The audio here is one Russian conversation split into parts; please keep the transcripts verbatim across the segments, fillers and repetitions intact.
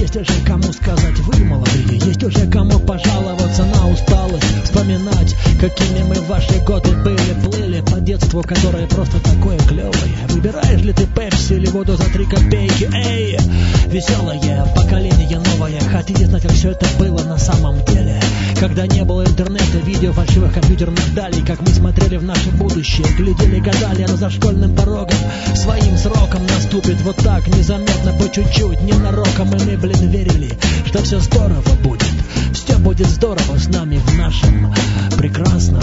Есть уже кому сказать вы молодые, есть уже кому пожаловаться на усталость, вспоминать, какими мы в ваши годы были, плыли по детству, которое просто такое клевое. Выбираешь ли ты пепси или воду за три копейки? Эй, веселое поколение новое, хотите знать, как все это было на самом деле? Когда не было интернета, видео, фальшивых компьютерных далей, как мы смотрели в наше будущее, глядели, гадали, оно за школьным порогом своим сроком наступит вот так, незаметно, по чуть-чуть, ненароком. И мы, блин, верили, что все здорово будет, все будет здорово с нами в нашем прекрасном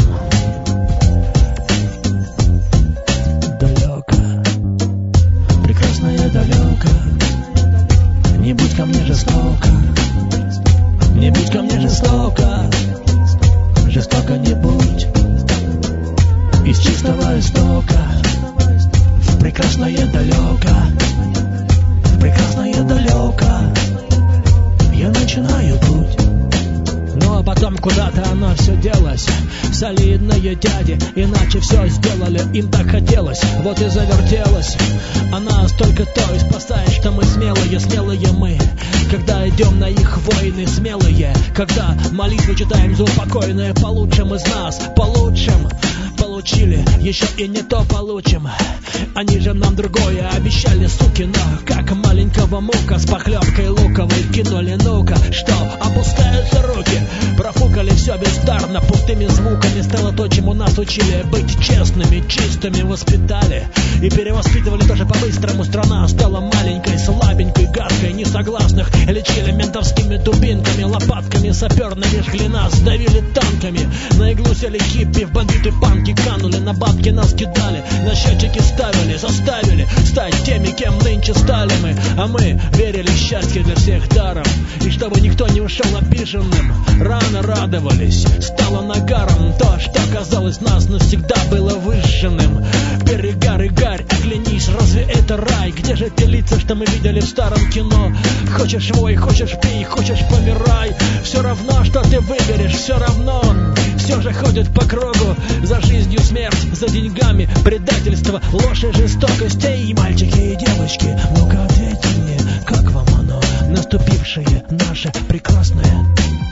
далеко, прекрасное далеко. Не будь ко мне жестоко, не будь ко мне жестоко, жестоко не будь. Из чистого истока в прекрасное далеко, в прекрасное далеко я начинаю путь. Ну а потом куда-то оно все делось, солидные дяди иначе все сделали, им так хотелось, вот и завертелось. А нас только то и спасает, что мы смелые, смелые мы, когда идем на их войны, смелые, когда молитвы читаем за упокойное, по лучшим из нас, по лучшим получили, еще и не то получим. Они же нам другое обещали, суки, но как маленького мука с похлебкой луковой кинули, ну-ка, что, опускаются руки, профукали все бездарно, пустыми звуками стало то, чему нас учили, быть честными, чистыми воспитали и перевоспитывали тоже по-быстрому. Страна стала маленькой, слабенькой, гадкой, несогласных лечили ментовскими дубинками, лопатками саперными жгли нас, давили танками, на иглу сели хиппи, в бандиты панки канули, на бабки нас кидали, на счетчики ставили, заставили стать теми, кем нынче стали мы. А мы верили в счастье для всех даром, и чтобы никто не ушел обиженным, рано радовались, стало нагаром то, что казалось нас навсегда было выжженным. Перегар и гарь, оглянись, разве это рай? Где же те лица, что мы видели в старом кино? Хочешь вой, хочешь пей, хочешь помирай, все равно, что ты выберешь, все равно. Все же ходит по кругу, за жизнью смерть, за деньгами предательство, ложь и жестокость. Эй, мальчики и девочки, ну-ка ответьте мне, как вам оно, наступившее наше прекрасное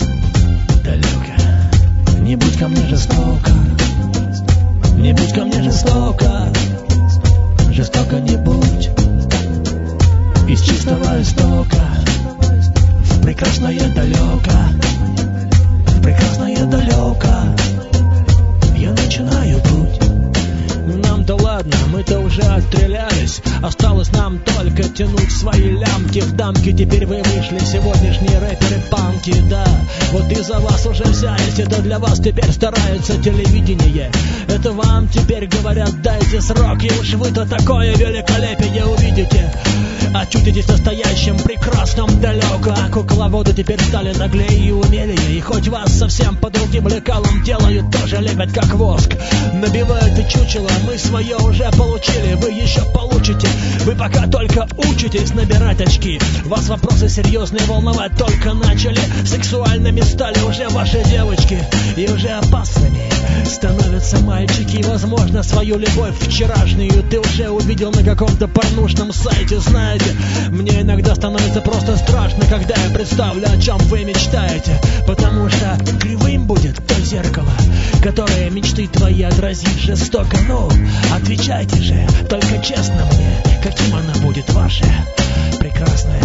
далеко? Не будь ко мне жестоко, не будь ко мне жестоко, жестоко не будь. Из чистого истока в прекрасное далеко, в прекрасное далеко я начинаю путь. Нам-то ладно, мы-то уже отстрелялись, осталось нам только тянуть свои лямки в дамки. Теперь вы вышли, сегодняшние рэперы-панки, да. Вот и за вас уже взялись, это для вас теперь стараются телевидение. Это вам теперь говорят, дайте срок, и уж вы-то такое великолепие увидите. Очутитесь в настоящем прекрасном далеко. А кукловоды теперь стали наглее и умелее, и хоть вас совсем по другим лекалам делают, тоже лепят как воск, набивают и чучело. Мы свое уже получили, вы еще получите. Вы пока только учитесь набирать очки, вас вопросы серьезные волновать только начали. Сексуальными стали уже ваши девочки, и уже опасными становятся мальчики. Возможно, свою любовь вчерашнюю ты уже увидел на каком-то порнушном сайте. Знаете, мне иногда становится просто страшно, когда я представлю, о чем вы мечтаете, потому что кривым будет то зеркало, которое мечты твои отразит жестоко. Ну, отвечайте же, только честно мне, каким оно будет ваше прекрасное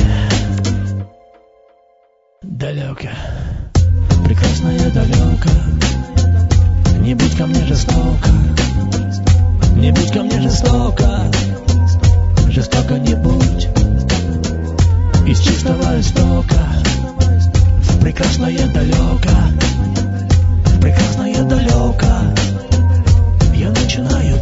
далеко, прекрасное далеко. Не будь ко мне жестоко, не будь ко мне жестоко, жестоко не будь. Из чистого истока в прекрасное далеко, в прекрасное далеко я начинаю